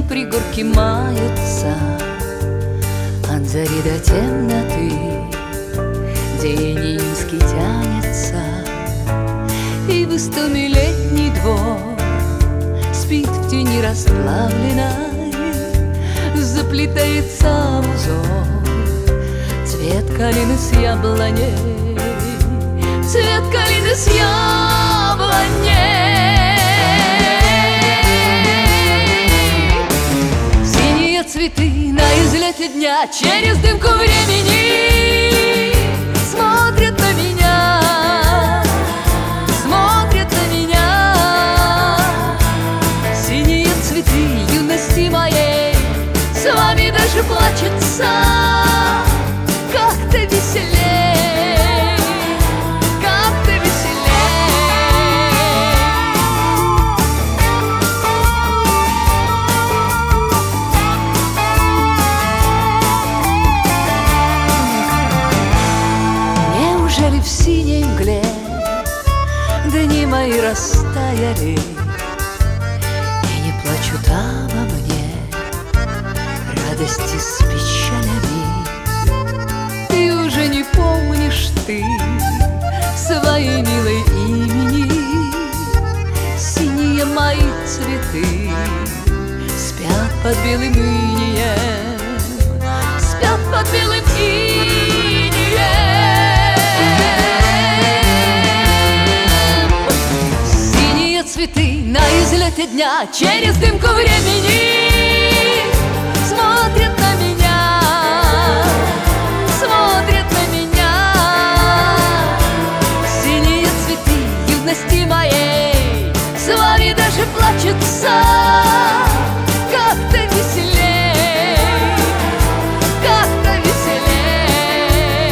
пригорки маются от зари до темноты. День июньский тянется, и в истоме летний двор спит в тени расплавленной, заплетается в узор цвет калины с яблоней, цвет калины с яблоней. Синие цветы на излете дня через дымку времени смотрят на меня, смотрят на меня. Синие цветы юности моей с вами даже плачется как-то веселей, как-то веселей. Неужели в синей мгле дни мои растаяли, и не плачут обо мне радости с печалями? И уже не помнишь ты своей милой имени. Синие мои цветы спят под белым инеем, спят под белым инеем. Синие цветы на излете дня через дымку времени смотрят на меня, смотрят на меня. Синие цветы юности моей с вами даже плачутся как-то веселей, как-то веселей.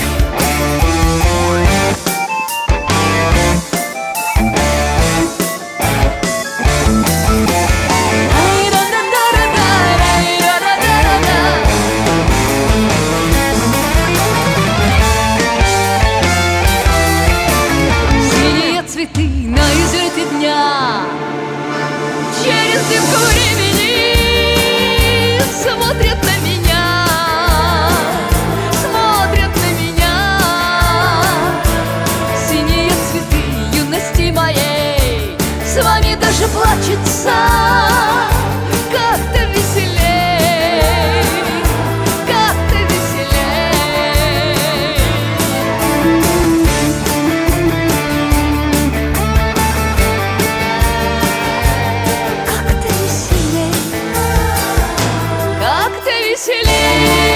Синие цветы на излете дня через дымку времени смотрят на меня, смотрят на меня. Синие цветы юности моей с вами даже плачутся как-то веселей, как-то веселей. Как-то веселей, как-то веселей.